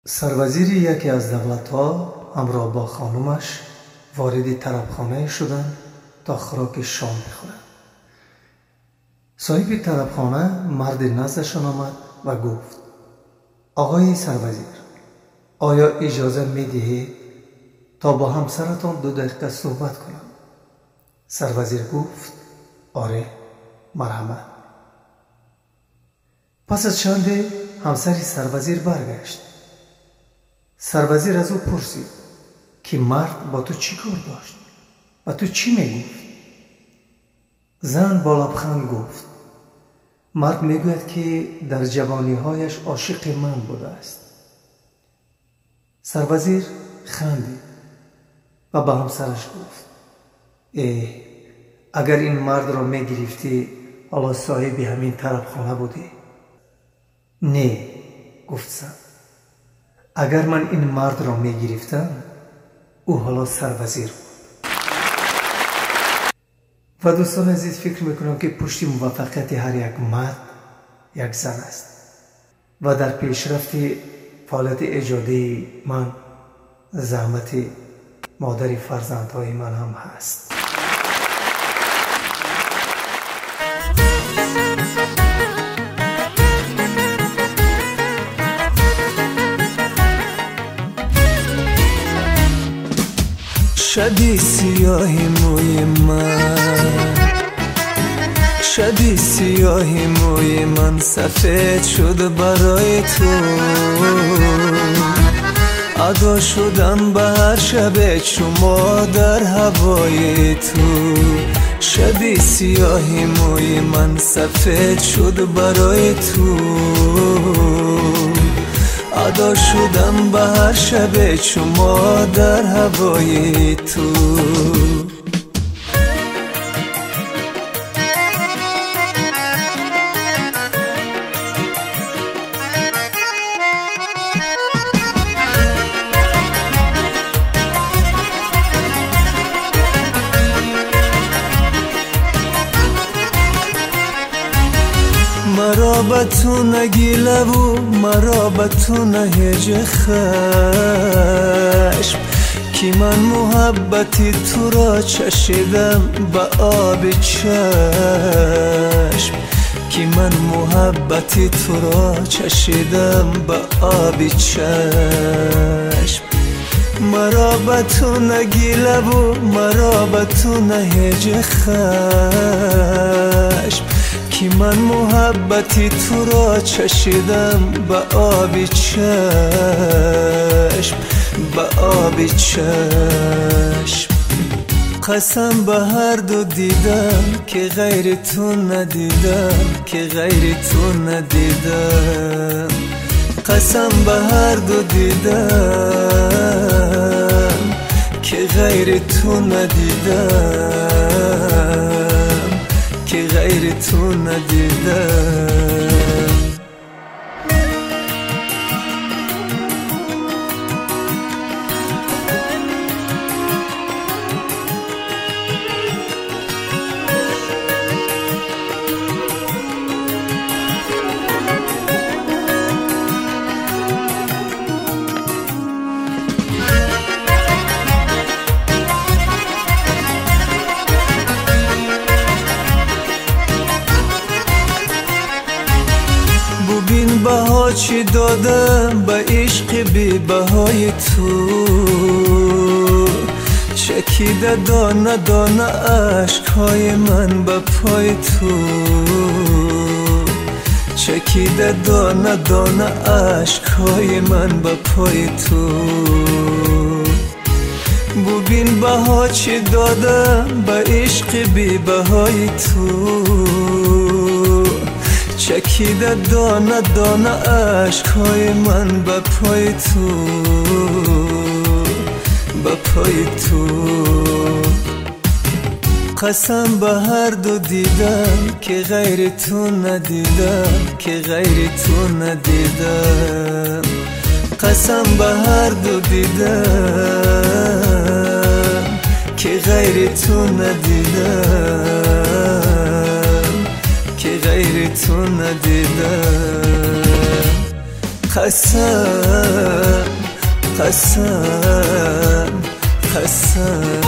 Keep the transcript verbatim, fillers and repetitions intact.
سروزیر یکی از دولت‌ها همراه با خانمش وارد طربخانه شدند تا خوراک شام بخورند. صاحب طربخانه مرد نزدشان آمد و گفت: آقای سروزیر، آیا اجازه می دهید تا با همسرتان دو دقیقه صحبت کنم؟ سروزیر گفت: آره، مرحمت. پس از چندی همسر سروزیر برگشت. سروزیر از او پرسید که مرد با تو چی کار داشت و تو چی میگفت؟ زن با لبخند گفت: مرد میگوید که در جوانی‌هایش عاشق من بوده است. سروزیر خندید و به همسرش گفت: ای اگر این مرد را میگرفتی حالا صاحب همین طربخانه بودی. نه، گفت زن، اگر من این مرد را میگرفتم او حالا سروزیر بود. و دوستان عزیز، فکر میکنم که پشت موفقیت هر یک مرد یک زن است و در پیشرفت فعالیت ایجادی من زحمت مادر فرزندهای من هم هست. شدی سیاهی موی من، شدی سیاهی موی من سفید شد برای تو. ادا شدم به هر شب شما در هوای تو. شدی سیاهی موی من سفید شد برای تو. ادا شدم به هر شب شما در هوای تو. مرا به تو نگیله و مرا به تو نهیج خشم، که من محبتی تو را چشیدم به آب چشم، که من محبتی تو را چشیدم به آب چشم. مرا به تو نگیله و مرا به تو نهیج خشم، که من محبتی تو را چشیدم به آب چشم، به آب چشم. قسم به هر دو دیدم که غیر تو ندیدم، که غیر تو ندیدم. قسم به هر دو دیدم که غیر تو ندیدم، که غیر تو ندیدم. ببین بها چی دادم به عشق بی بهای تو. چکیده دانه دانه عشقهای من به پای تو. چکیده دانه دانه عشقهای من به پای تو. ببین بها چی دادم به عشق بی بهای تو. چکیده دانه دانه عشقهای من به پای تو، به پای تو. قسم به هر دو دیدم که غیر تو ندیدم، که غیر تو ندیدم. قسم به هر دو دیدم که غیر تو ندیدم، که غیر تو ندیدم. قسم خستم خستم